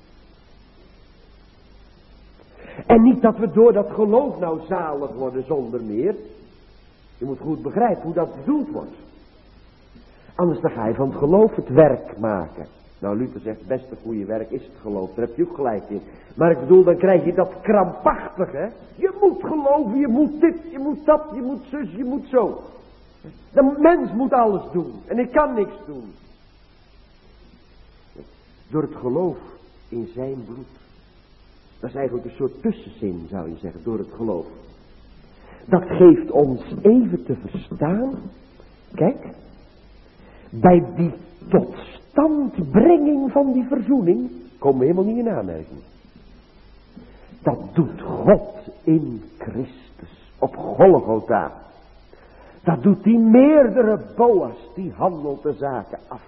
En niet dat we door dat geloof nou zalig worden zonder meer. Je moet goed begrijpen hoe dat bedoeld wordt. Anders dan ga je van het geloof het werk maken. Nou, Luther zegt, het beste goede werk is het geloof. Daar heb je ook gelijk in. Maar ik bedoel, dan krijg je dat krampachtige. Je moet geloven, je moet dit, je moet dat, je moet zus, je moet zo. De mens moet alles doen. En ik kan niks doen. Door het geloof in zijn bloed. Dat is eigenlijk een soort tussenzin, zou je zeggen, door het geloof. Dat geeft ons even te verstaan. Kijk. Bij die totstandbrenging van die verzoening komen we helemaal niet in aanmerking. Dat doet God in Christus op Golgotha. Dat doet die meerdere Boas, die handelt de zaken af.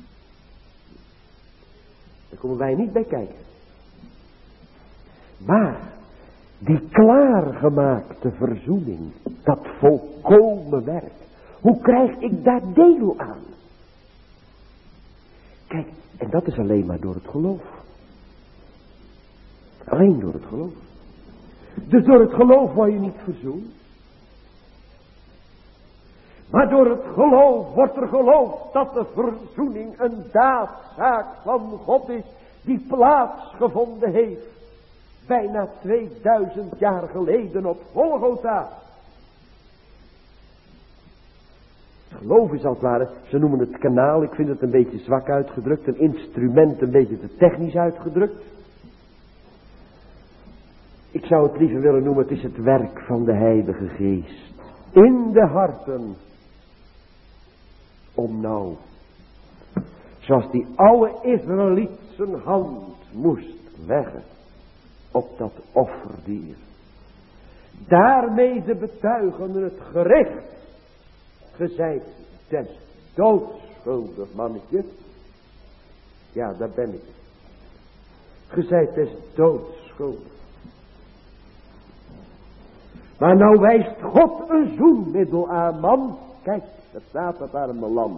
Daar komen wij niet bij kijken. Maar die klaargemaakte verzoening, dat volkomen werk. Hoe krijg ik daar deel aan? Kijk, en dat is alleen maar door het geloof. Alleen door het geloof. Dus door het geloof word je niet verzoend. Maar door het geloof wordt er geloofd dat de verzoening een daadzaak van God is. Die plaatsgevonden heeft. Bijna 2000 jaar geleden op Golgotha. Geloof is als het ware, ze noemen het kanaal, ik vind het een beetje zwak uitgedrukt, een instrument een beetje te technisch uitgedrukt. Ik zou het liever willen noemen, het is het werk van de Heilige Geest. In de harten. Om nou, zoals die oude Israëliet zijn hand moest leggen op dat offerdier. Daarmee ze betuigen het gericht. Ge zijt des doodschuldig, mannetje. Ja, daar ben ik. Ge zijt des doodschuldig. Maar nou wijst God een zoenmiddel aan, man. Kijk, daar staat dat arme lam.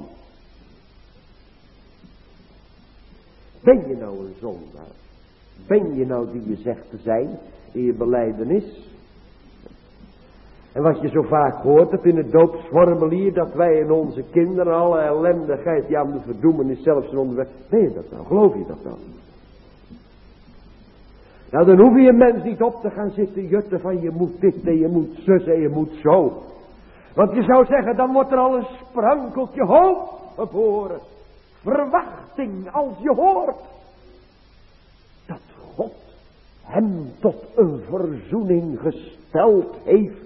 Ben je nou een zondaar? Ben je nou die je zegt te zijn in je belijdenis? En wat je zo vaak hoort hebt in het doopsformulier, dat wij en onze kinderen alle ellendigheid, ja, de verdoemenis zelfs een onderweg. Ben je dat nou? Geloof je dat nou? Nou, dan hoef je een mens niet op te gaan zitten jutten van je moet dit en je moet zus en je moet zo. Want je zou zeggen, dan wordt er al een sprankeltje hoop geboren. Verwachting als je hoort. hem tot een verzoening gesteld heeft.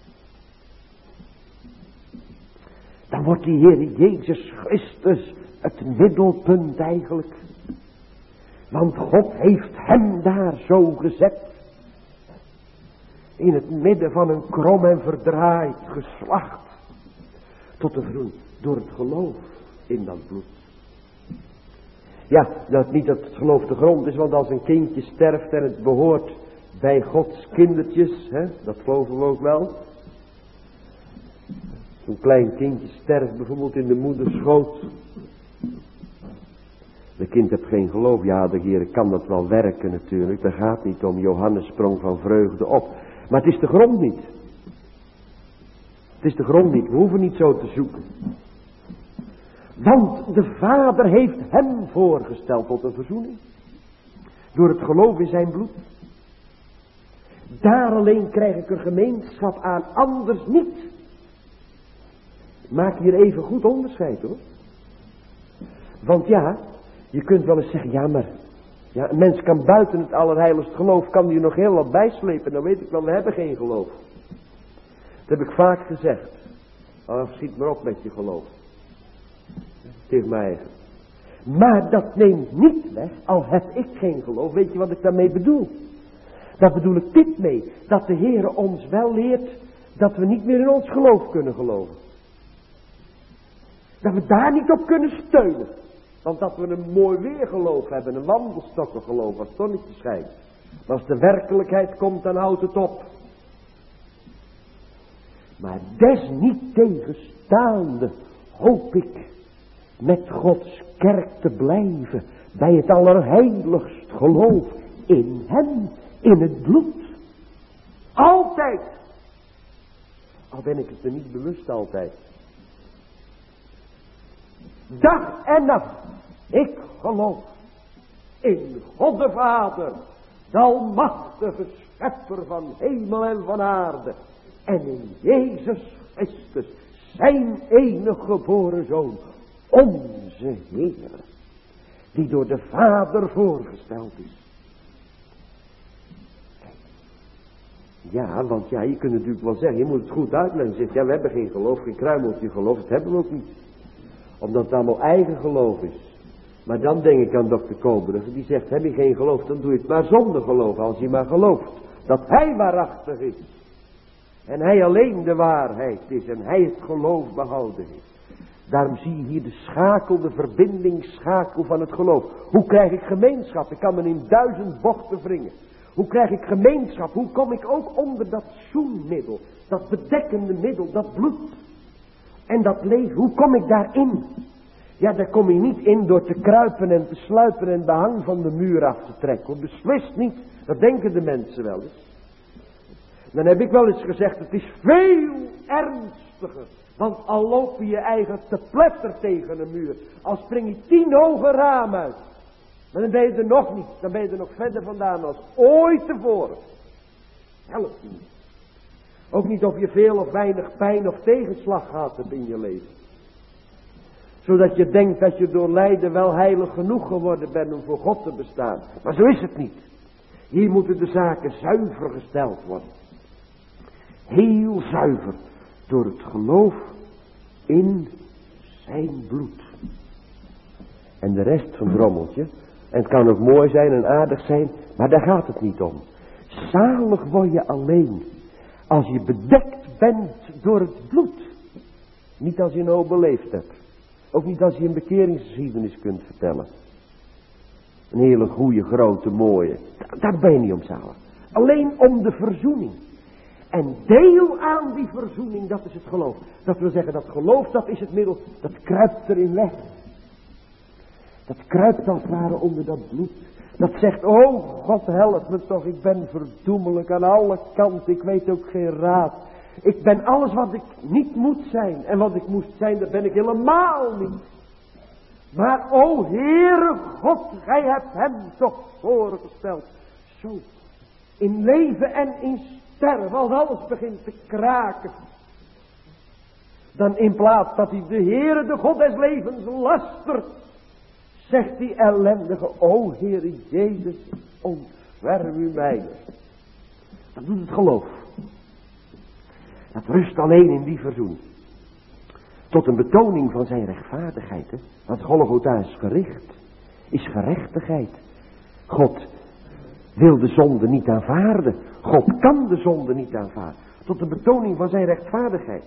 Dan wordt die Heer Jezus Christus het middelpunt eigenlijk. Want God heeft hem daar zo gezet. In het midden van een krom en verdraaid geslacht. Tot de verzoening. Door het geloof in dat bloed. Ja, dat niet dat het geloof de grond is. Want als een kindje sterft en het behoort bij Gods kindertjes. Dat geloven we ook wel. Zo'n klein kindje sterft bijvoorbeeld in de moeders schoot. De kind heeft geen geloof. Ja, de Heer kan dat wel werken natuurlijk. Daar gaat niet om. Johannes sprong van vreugde op. Maar het is de grond niet. Het is de grond niet. We hoeven niet zo te zoeken. Want de Vader heeft hem voorgesteld tot een verzoening. Door het geloof in zijn bloed. Daar alleen krijg ik er gemeenschap aan, anders niet. Maak hier even goed onderscheid hoor. Want ja, je kunt wel eens zeggen, ja maar, ja, een mens kan buiten het allerheiligste geloof, kan die nog heel wat bijslepen. Dan weet ik wel, we hebben geen geloof. Dat heb ik vaak gezegd. Schiet maar op met je geloof. Tegen mij. Maar dat neemt niet weg, al heb ik geen geloof. Weet je wat ik daarmee bedoel? Daar bedoel ik dit mee. Dat de Heer ons wel leert dat we niet meer in ons geloof kunnen geloven. Dat we daar niet op kunnen steunen. Want dat we een mooi weergeloof hebben, een wandelstokkengeloof als zonnetje schijnt. Maar als de werkelijkheid komt, dan houdt het op. Maar desniettegenstaande hoop ik met Gods kerk te blijven bij het allerheiligst geloof in hem, in het bloed. Altijd. Al ben ik het er niet bewust altijd. Dag en nacht. Ik geloof in God de Vader, de almachtige schepper van hemel en van aarde. En in Jezus Christus, zijn enige geboren Zoon, onze Heer, die door de Vader voorgesteld is. Ja, want ja, je kunt natuurlijk wel zeggen, je moet het goed uitleggen. Je zegt, ja, we hebben geen geloof, geen kruimeltje geloof, dat hebben we ook niet. Omdat het allemaal eigen geloof is. Maar dan denk ik aan dokter Kobergen, die zegt, heb je geen geloof, dan doe je het maar zonder geloof, als je maar gelooft dat hij waarachtig is. En hij alleen de waarheid is en hij het geloof behouden heeft. Daarom zie je hier de schakel, de verbindingsschakel van het geloof. Hoe krijg ik gemeenschap? Ik kan me in 1000 bochten wringen. Hoe krijg ik gemeenschap? Hoe kom ik ook onder dat zoenmiddel, dat bedekkende middel, dat bloed en dat leven? Hoe kom ik daarin? Ja, daar kom je niet in door te kruipen en te sluipen en behang van de muur af te trekken. Beslist niet, dat denken de mensen wel eens. Dan heb ik wel eens gezegd, het is veel ernstiger. Want al loop je je eigen te pletter tegen een muur, al spring je 10 hoge raam uit. Maar dan ben je er nog niet, dan ben je er nog verder vandaan als ooit tevoren. Helpt niet. Ook niet of je veel of weinig pijn of tegenslag gehad hebt in je leven. Zodat je denkt dat je door lijden wel heilig genoeg geworden bent om voor God te bestaan. Maar zo is het niet. Hier moeten de zaken zuiver gesteld worden. Heel zuiver. Door het geloof in zijn bloed. En de rest van het rommeltje. En het kan ook mooi zijn en aardig zijn. Maar daar gaat het niet om. Zalig word je alleen. Als je bedekt bent door het bloed. Niet als je nou beleefd hebt. Ook niet als je een bekeringsgeschiedenis kunt vertellen. Een hele goede, grote, mooie. Daar ben je niet om zalig. Alleen om de verzoening. En deel aan die verzoening, dat is het geloof. Dat wil zeggen, dat geloof, dat is het middel. Dat kruipt erin weg. Dat kruipt als het ware onder dat bloed. Dat zegt, oh God help me toch, ik ben verdoemelijk aan alle kanten. Ik weet ook geen raad. Ik ben alles wat ik niet moet zijn. En wat ik moest zijn, dat ben ik helemaal niet. Maar o Heere God, gij hebt hem toch voorgesteld. Zo, in leven en in sterven, als alles begint te kraken. Dan in plaats dat hij de Heere, de God des levens, lastert. Zegt die ellendige, o Heere Jezus, ontferm u mijner. Dat doet het geloof. Dat rust alleen in die verzoening. Tot een betoning van zijn rechtvaardigheid. Hè? Want Golgotha is gericht. Is gerechtigheid. God wil de zonde niet aanvaarden. God kan de zonde niet aanvaarden. Tot een betoning van zijn rechtvaardigheid.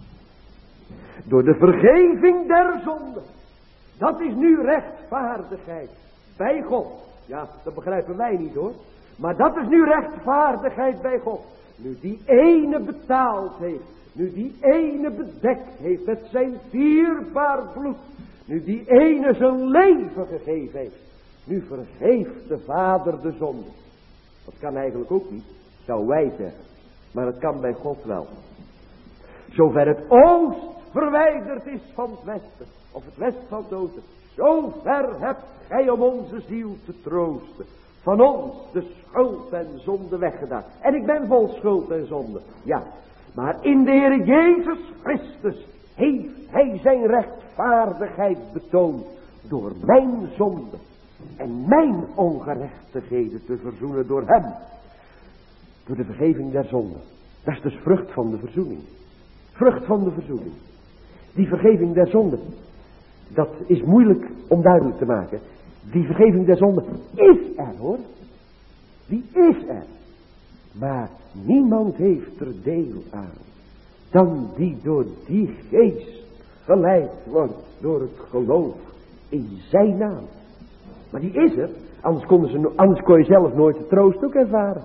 Door de vergeving der zonde. Dat is nu rechtvaardigheid. Bij God. Ja, dat begrijpen wij niet hoor. Maar dat is nu rechtvaardigheid bij God. Nu die ene betaald heeft. Nu die ene bedekt heeft met zijn dierbaar bloed. Nu die ene zijn leven gegeven heeft. Nu vergeeft de Vader de zonde. Dat kan eigenlijk ook niet, zou wij zeggen. Maar het kan bij God wel. Zover het oost verwijderd is van het westen. Of het west van het oosten. Zover hebt gij om onze ziel te troosten. Van ons de schuld en zonde weggedaan. En ik ben vol schuld en zonde. Ja, maar in de Heer Jezus Christus heeft hij zijn rechtvaardigheid betoond. Door mijn zonde en mijn ongerechtigheden te verzoenen door hem. Door de vergeving der zonde. Dat is dus vrucht van de verzoening. Vrucht van de verzoening. Die vergeving der zonde. Dat is moeilijk om duidelijk te maken. Die vergeving der zonde is er hoor. Die is er. Maar niemand heeft er deel aan. Dan die door die geest geleid wordt door het geloof in zijn naam. Maar die is er. Anders kon je zelf nooit de troost ook ervaren.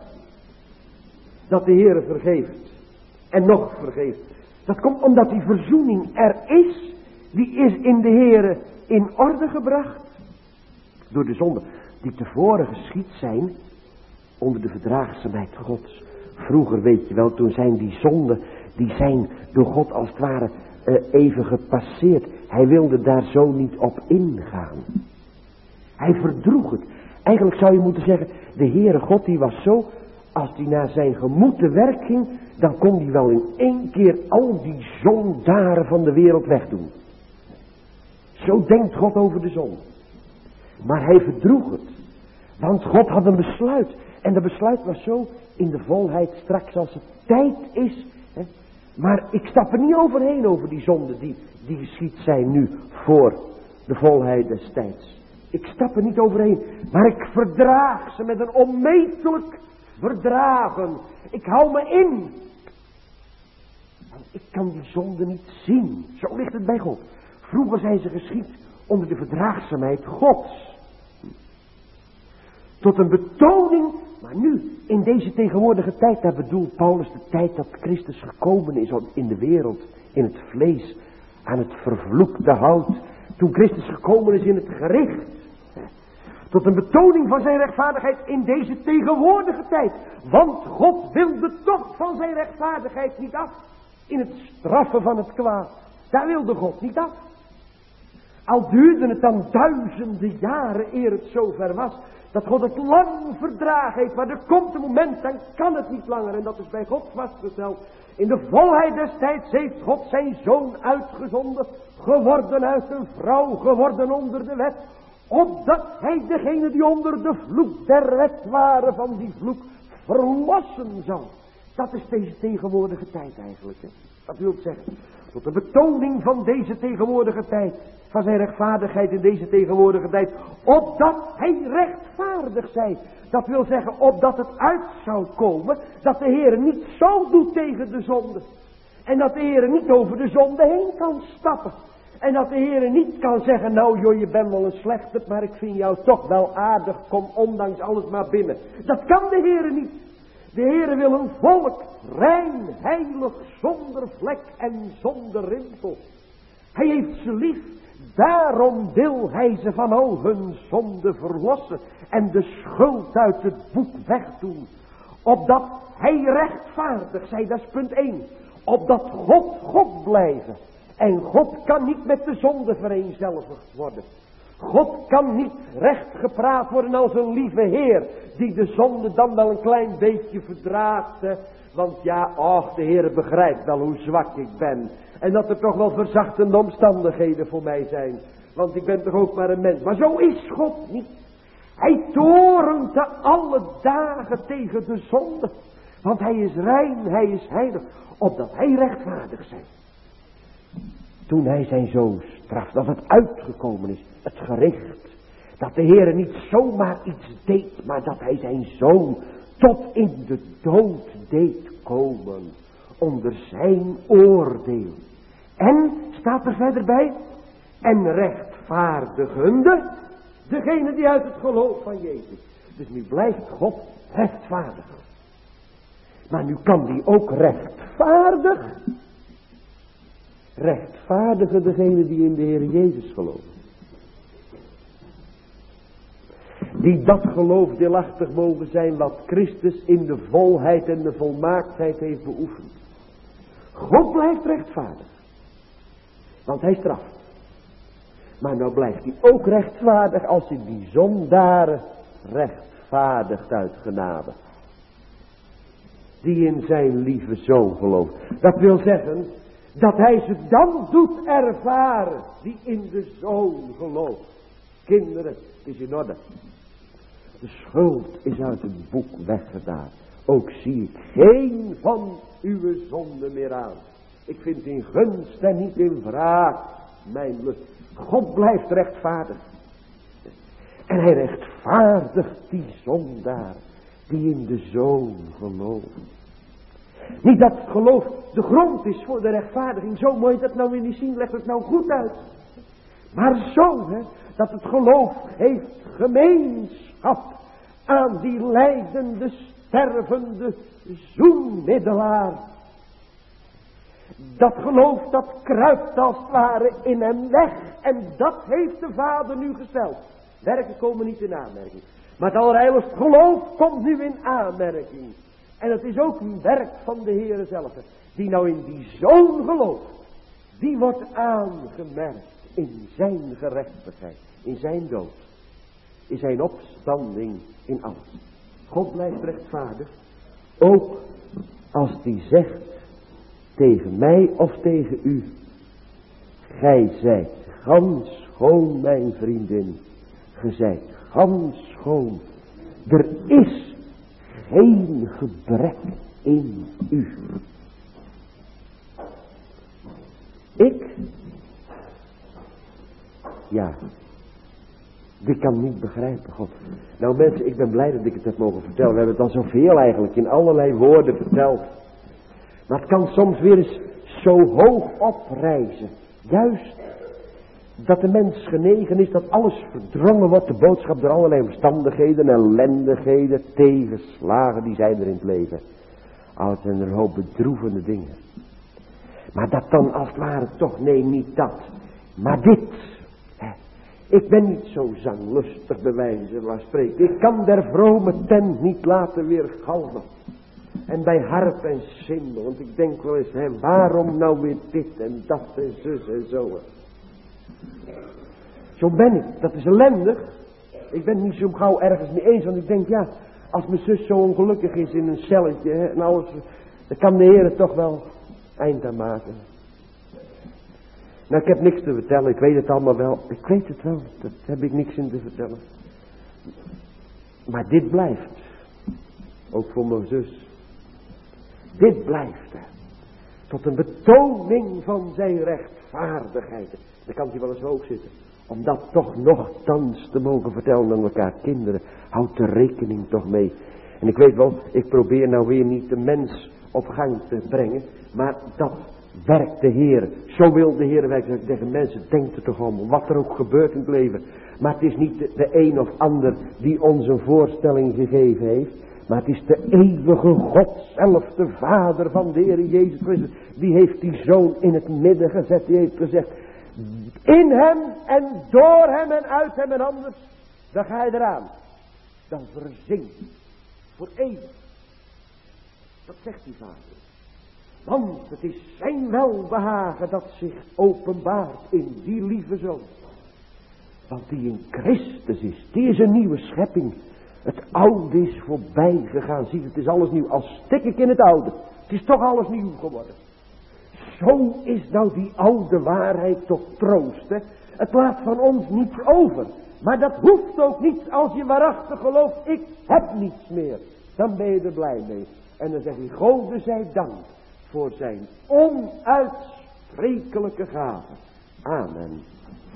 Dat de Heere vergeeft. En nog vergeeft. Dat komt omdat die verzoening er is. Die is in de Heere in orde gebracht. Door de zonde die tevoren geschied zijn. Onder de verdraagzaamheid Gods. Vroeger weet je wel, toen zijn die zonden. Die zijn door God als het ware even gepasseerd. Hij wilde daar zo niet op ingaan. Hij verdroeg het. Eigenlijk zou je moeten zeggen. De Heere God die was zo. Als hij naar zijn gemoed te werk ging. Dan kon hij wel in één keer al die zondaren van de wereld wegdoen. Zo denkt God over de zonde. Maar hij verdroeg het. Want God had een besluit. En dat besluit was zo in de volheid straks als het tijd is. Hè. Maar ik stap er niet overheen over die zonden die geschied zijn nu voor de volheid des tijds. Ik stap er niet overheen. Maar ik verdraag ze met een onmetelijk verdragen. Ik hou me in. Want ik kan die zonde niet zien. Zo ligt het bij God. Vroeger zijn ze geschied onder de verdraagzaamheid Gods. Tot een betoning, maar nu in deze tegenwoordige tijd, daar bedoelt Paulus de tijd dat Christus gekomen is in de wereld, in het vlees, aan het vervloekte hout. Toen Christus gekomen is in het gericht. Tot een betoning van zijn rechtvaardigheid in deze tegenwoordige tijd. Want God wilde toch van zijn rechtvaardigheid niet af. In het straffen van het kwaad. Daar wilde God niet af. Al duurde het dan duizenden jaren eer het zover was. Dat God het lang verdragen heeft. Maar er komt een moment, dan kan het niet langer. En dat is bij God vastgesteld. In de volheid des tijds heeft God zijn zoon uitgezonden. Geworden uit een vrouw, geworden onder de wet. Opdat hij degene die onder de vloek der wet waren van die vloek verlossen zal. Dat is deze tegenwoordige tijd eigenlijk. Hè? Dat wil zeggen. Tot de betoning van deze tegenwoordige tijd. Van zijn rechtvaardigheid in deze tegenwoordige tijd. Opdat hij rechtvaardig zij. Dat wil zeggen opdat het uit zou komen. Dat de Heer niet zo doet tegen de zonde. En dat de Heer niet over de zonde heen kan stappen. En dat de Heer niet kan zeggen. Nou joh, je bent wel een slechte. Maar ik vind jou toch wel aardig. Kom ondanks alles maar binnen. Dat kan de Heer niet. De Heer wil een volk. Rein, heilig, zonder vlek en zonder rimpel. Hij heeft ze lief. Daarom wil hij ze van al hun zonde verlossen. En de schuld uit het boek wegdoen. Opdat hij rechtvaardig zij. Dat is punt 1. Opdat God blijven. En God kan niet met de zonde vereenzelvigd worden. God kan niet recht gepraat worden als een lieve Heer. Die de zonde dan wel een klein beetje verdraagt. Want ja, och, de Heer begrijpt wel hoe zwak ik ben. En dat er toch wel verzachtende omstandigheden voor mij zijn. Want ik ben toch ook maar een mens. Maar zo is God niet. Hij toornt te alle dagen tegen de zonde. Want hij is rein, hij is heilig. Opdat hij rechtvaardig zijn. Toen hij zijn zoon straft, dat het uitgekomen is, het gericht. Dat de Heere niet zomaar iets deed, maar dat hij zijn zoon tot in de dood deed komen. Onder zijn oordeel. En, staat er verder bij, en rechtvaardigende, degene die uit het geloof van Jezus. Dus nu blijft God rechtvaardig. Maar nu kan die ook rechtvaardigen degene die in de Heer Jezus geloven. Die dat geloof deelachtig mogen zijn wat Christus in de volheid en de volmaaktheid heeft beoefend. God blijft rechtvaardig. Want hij straft. Maar nou blijft hij ook rechtvaardig als hij die zondaren rechtvaardigt uit genade. Die in zijn lieve zoon gelooft. Dat wil zeggen dat hij ze dan doet ervaren die in de zoon gelooft. Kinderen, het is in orde. De schuld is uit het boek weggedaan. Ook zie ik geen van uw zonden meer aan. Ik vind in gunst en niet in wraak mijn lust. God blijft rechtvaardig. En hij rechtvaardigt die zondaar die in de zoon geloven. Niet dat het geloof de grond is voor de rechtvaardiging. Zo moet je dat nou weer niet zien. Leg het nou goed uit. Maar zo, dat het geloof heeft gemeenschap aan die lijdende, stervende zoenmiddelaar. Dat geloof dat kruipt als het ware in hem weg. En dat heeft de Vader nu gesteld. Werken komen niet in aanmerking. Maar het allerheiligste geloof komt nu in aanmerking. En het is ook een werk van de Heere zelf. Die nou in die Zoon gelooft. Die wordt aangemerkt in zijn gerechtigheid. In zijn dood. In zijn opstanding in alles. God blijft rechtvaardig. Ook als die zegt tegen mij of tegen u. Gij zijt gans schoon, mijn vriendin. Gij zijt gans schoon. Er is geen gebrek in u. Ik? Ja. Ik kan niet begrijpen, God. Nou mensen, ik ben blij dat ik het heb mogen vertellen. We hebben het al zoveel eigenlijk in allerlei woorden verteld. Maar het kan soms weer eens zo hoog oprijzen. Juist dat de mens genegen is dat alles verdrongen wordt. De boodschap door allerlei omstandigheden, ellendigheden, tegenslagen die zijn er in het leven. Oud en een hoop bedroevende dingen. Maar dat dan als het ware toch, nee niet dat. Maar dit. Ik ben niet zo zanglustig bij wijze van spreken. Ik kan der vrome tent niet laten weergalmen. En bij harp en cymbal. Want ik denk wel eens, waarom nou weer dit en dat en zus en zo. Zo ben ik. Dat is ellendig. Ik ben niet zo gauw ergens mee eens. Want ik denk, ja, als mijn zus zo ongelukkig is in een celletje. En alles, dan kan de Heer het toch wel eind aan maken. Nou, ik heb niks te vertellen. Ik weet het allemaal wel. Ik weet het wel. Daar heb ik niks in te vertellen. Maar dit blijft. Ook voor mijn zus. Dit blijft er. Tot een betoning van zijn rechtvaardigheid. Dan kan hij wel eens hoog zitten. Om dat toch nogthans te mogen vertellen aan elkaar. Kinderen, houd er rekening toch mee. En ik weet wel, ik probeer nou weer niet de mens op gang te brengen. Maar dat werkt de Heer. Zo wil de Heer werken. Tegen mensen, denk er toch om. Wat er ook gebeurt in het leven. Maar het is niet de een of ander die ons een voorstelling gegeven heeft. Maar het is de eeuwige God zelf, de Vader van de Heer Jezus Christus. Die heeft die Zoon in het midden gezet. Die heeft gezegd, in hem en door hem en uit hem en anders. Dan ga je eraan. Dan verzinkt. Voor eeuwig. Dat zegt die Vader. Want het is zijn welbehagen dat zich openbaart in die lieve Zoon. Want die in Christus is. Die is een nieuwe schepping. Het oude is voorbij gegaan. Zie, het is alles nieuw. Als stik ik in het oude. Het is toch alles nieuw geworden. Zo is nou die oude waarheid toch troost. Hè? Het laat van ons niets over. Maar dat hoeft ook niet als je waarachtig gelooft, ik heb niets meer. Dan ben je er blij mee. En dan zeg je, Gode zij dank voor zijn onuitsprekelijke gave. Amen.